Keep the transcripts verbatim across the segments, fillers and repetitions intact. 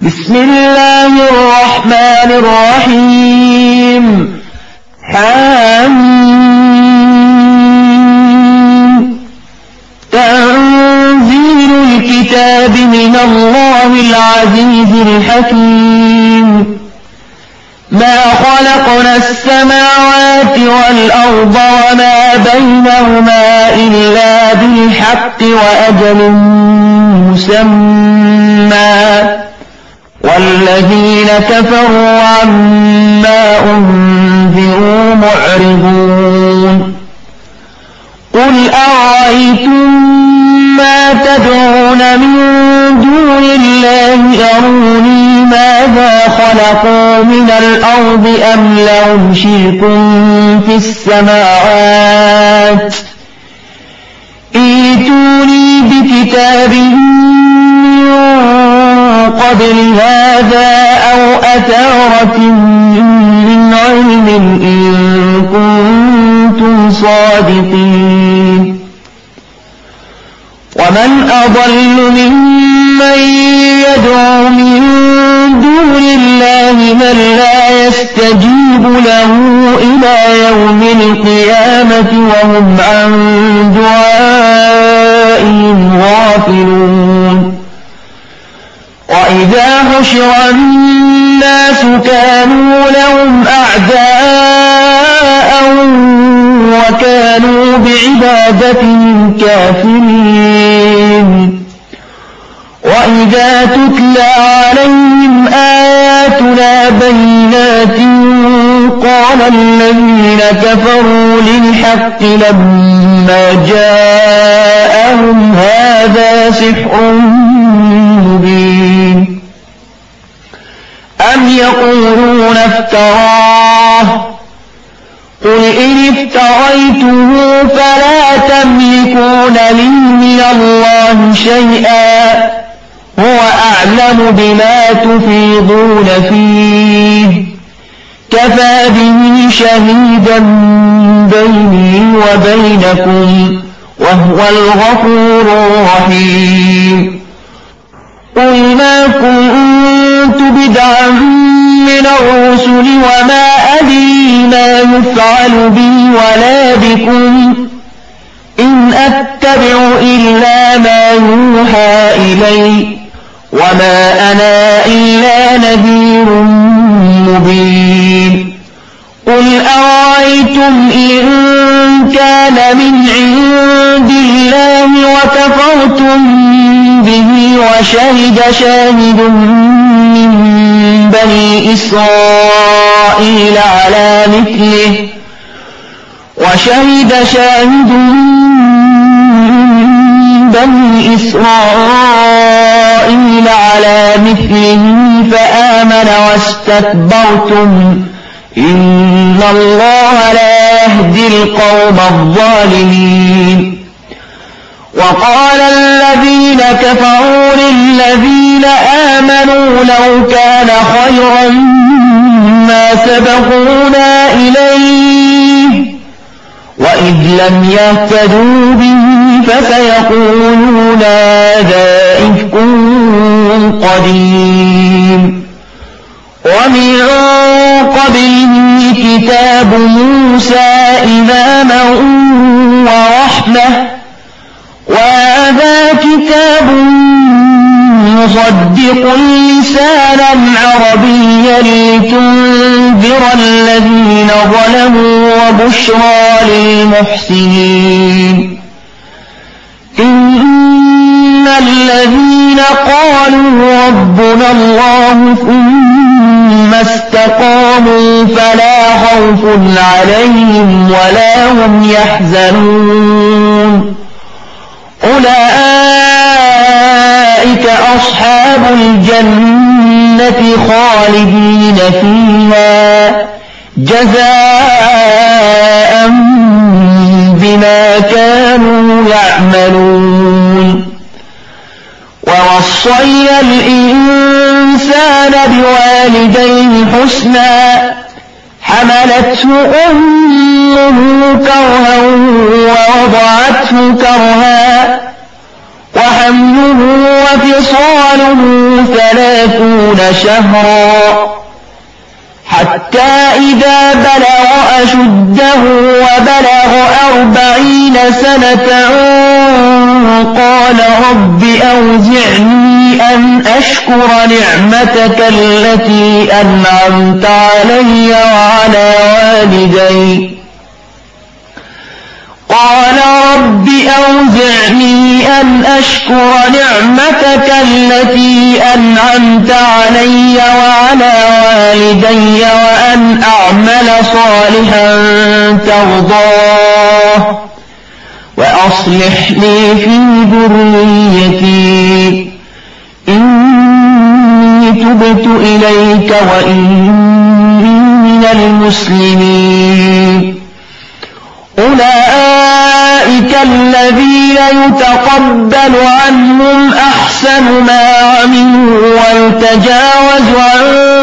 بسم الله الرحمن الرحيم. حميم. تنزيل الكتاب من الله العزيز الحكيم. ما خلقنا السماوات والأرض وما بينهما إلا بالحق وأجل مسمى، والذين كفروا عما أنذروا معرضون. قل أرأيتم ما تدعون من دون الله أروني ماذا خلقوا من الأرض أم لهم شرك في السماوات، ائتوني بكتاب من قبل هذا أو أثارة من علم إن كنتم صادقين. ومن أضل ممن يدعو من دون الله من لا يستجيب له إلى يوم القيامة وهم عن دعائهم غافلون. وإذا حشر الناس كانوا لهم أعداء وكانوا بعبادتهم كافرين. وإذا تتلى عليهم آياتنا بينات قال الذين كفروا للحق لما جاءهم هذا سحر مبين. أم يقولون افتراه، قل إن افتريته فلا تملكون لي من الله شيئا، هو أعلم بما تفيضون فيه، كفى به شهيدا بيني وبينكم وهو الغفور الرحيم. قل ما كنت بدعا من الرسل وما أدري ما يفعل بي ولا بكم، إن أتبع إلا ما يوحى إلي وما أنا إلا نذير مبين. قل أرأيتم إن كان من عند الله وكفرتم به وشهد شاهد من بني إسرائيل على مثله وشهد شاهد من بني إسرائيل على مثله فآمن واستكبرتم إن الله لا يهدي القوم الظالمين. وقال الذين كفروا للذين آمنوا لو كان خيرا ما سبقونا إليه وإذ لم يهتدوا به فسيقولون هذا إفك قديم. ومن قبله كتاب موسى إماما ورحمة، وهذا كتاب مصدق لسانا عربيا لتنذر الذين ظلموا وبشرى للمحسنين. إن الذين قالوا ربنا الله ثم استقاموا فلا خوف عليهم ولا هم يحزنون، أولئك أصحاب الجنة خالدين فيها جزاء بما كانوا يعملون. ووصينا الإنسان بوالديه حسنا، حملته أمه كرها ووضعته كرها وحمله وفصاله ثلاثون شهرا حتى إذا بلغ أشده وبلغ أربعين سنة قال رب أوزعني أن أشكر نعمتك التي أنعمت علي وعلى والدي قال رب أوزعني أن أشكر نعمتك التي أنعمت علي وعلى والدي وأن أعمل صالحا ترضاه وأصلح لي في ذريتي إني تبت إليك وإني من المسلمين أولئك الذين يتقبل عنهم أحسن ما عملوا ويتجاوز عن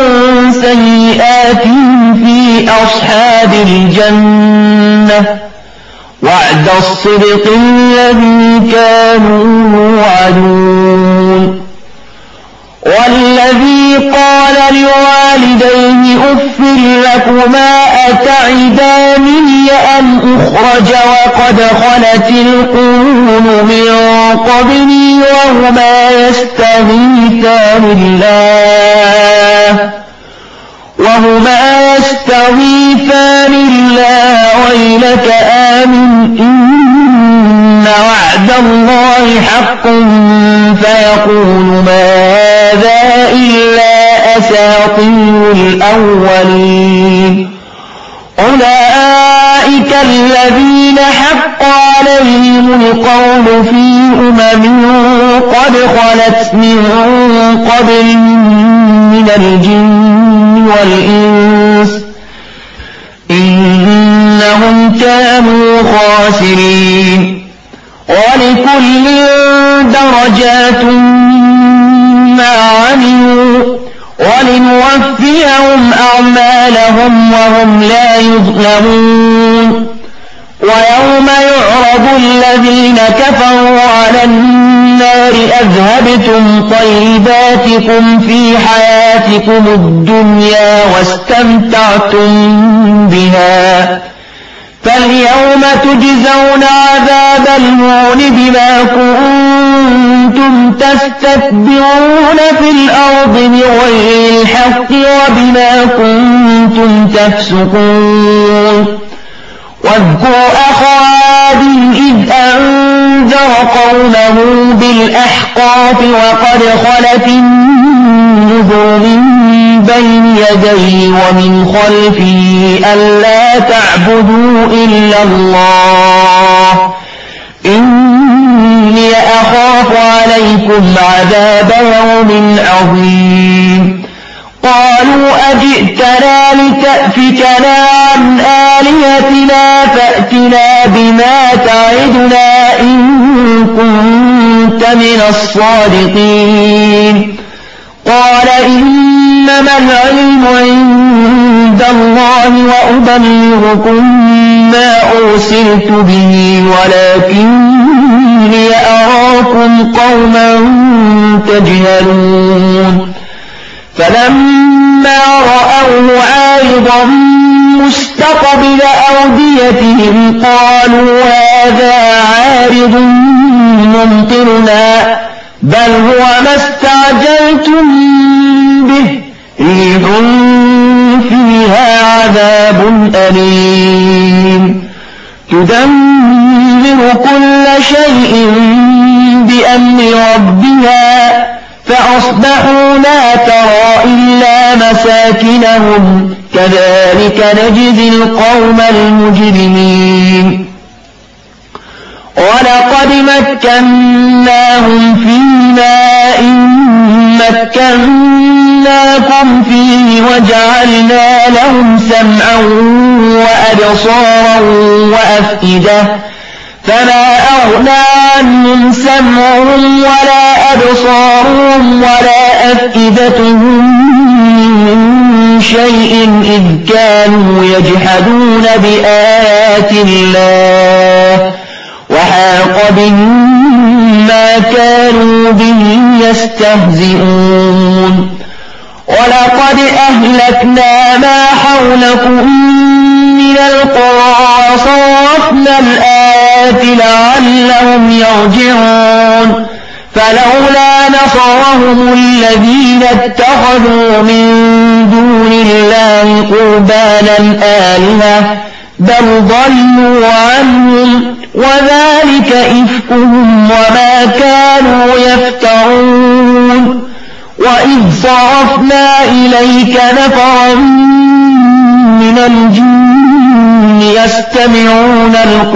سيئاتهم في أصحاب الجنة وعد الصدق الذي كانوا يوعدون والذي قال لوالديه أف لكما أتعدانني أن أخرج وقد خلت القرون من قبلي وهما يستغيثان الله وهما يستغيثان الله ويلك آمن إن وعد الله حق فيقول ما هذا إلا أساطير الأولين أولئك الذين حق عليهم القول في أمم قد خلت من قبلهم من الجن والإنس إنهم كانوا خاسرين ولكل درجات مما عملوا ولنوفيهم أعمالهم وهم لا يظلمون ويوم يعرض الذين كفروا على النار أذهبتم طيباتكم في حياتكم الدنيا واستمتعتم بها فاليوم تجزون عذاب الهون بما كنتم تستكبرون في الأرض بغير الحق وبما كنتم تفسقون واذكر أخا عاد إذ أنذر قومه بالأحقاف وقد خلت النذر من بين يديه ومن خلفه ألا تعبدوا إلا الله إني أخاف عليكم عذاب يوم عظيم قالوا أجئتنا لتأفكنا عن آلهتنا فأتنا بما تعدنا إن كنت من الصادقين قال إنما العلم عند الله وأبلغكم ما أرسلت به ولكني أراكم قوما تجهلون فلما رأوه عارضا مستقبل أوديتهم قالوا هذا عارض ممطرنا بل هو ما استعجلتم به ريح فيها عذاب أليم تدمر كل شيء بأمر ربها فأصبحوا لا ترى إلا مساكنهم كذلك نجزي القوم المجرمين ولقد مكناهم في ماء مكناكم فيه وجعلنا لهم سمعا وأبصارا وأفئدة فما أغنى عنهم سمعهم ولا أبصارهم ولا أفئدتهم من شيء إذ كانوا يجحدون بآيات الله وحاق بهم ما كانوا به يستهزئون ولقد أهلكنا ما حولكم من القرى وصرفنا الآيات لعلهم يرجعون فلولا نصرهم الذين اتخذوا من دون الله قربانا آلهة بل ضلوا عنهم وذلك إفكهم وما كانوا يفترون وإذ صرفنا إليك نفرا من الجن يستمعون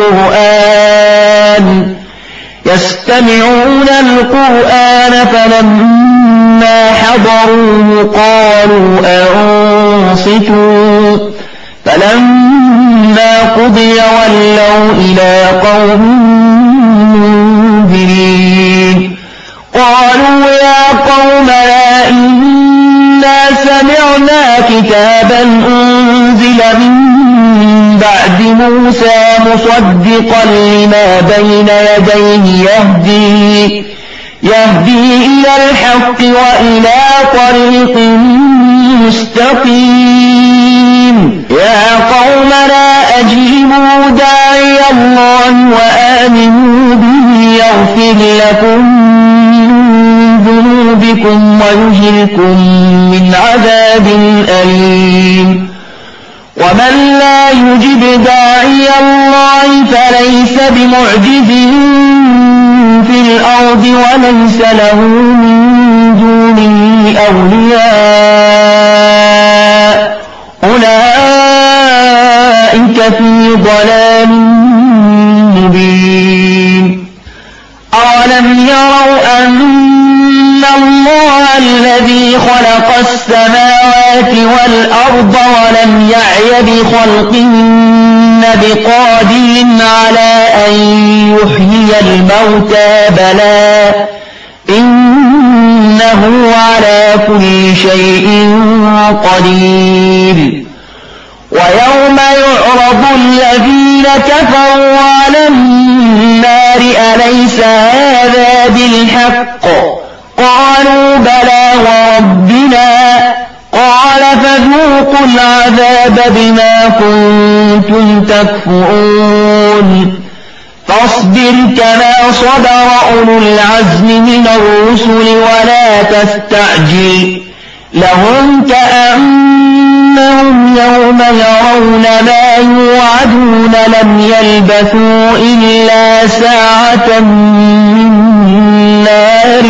القرآن يستمعون القرآن فلما حضروه قالوا أنصتوا فلما قضي ولوا إلى قوم منذرين قالوا يا قومنا إنا سمعنا كتابا أنزل من بعد موسى مصدقا لما بين يديه يهدي يهدي إلى الحق وإلى طريق مستقيم يا قومنا أجيبوا داعي الله وآمنوا به يغفر لكم من ذنوبكم ويجركم من عذاب أليم ومن لا يجب داعي الله فليس بمعجز في الأرض وليس له من دونه أولياء أولئك في ضلال مبين أولم يروا أن الله الذي خلق السماوات والأرض ولم يعي بخلقهن بقادر على أن يحيي الموتى بلى إنه على كل شيء قدير ويوم يعرض الذين كفروا على النار أليس هذا بالحق قالوا بلى وربنا قال فذوقوا العذاب بما كنتم تكفرون فاصبر كما صبر أولو العزم من الرسل ولا تستعجل لهم كأنهم يوم يرون ما يوعدون لم يلبثوا إلا ساعة من نار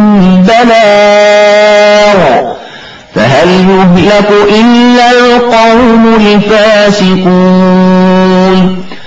بلاغ فهل يهلك إلا القوم الفاسقون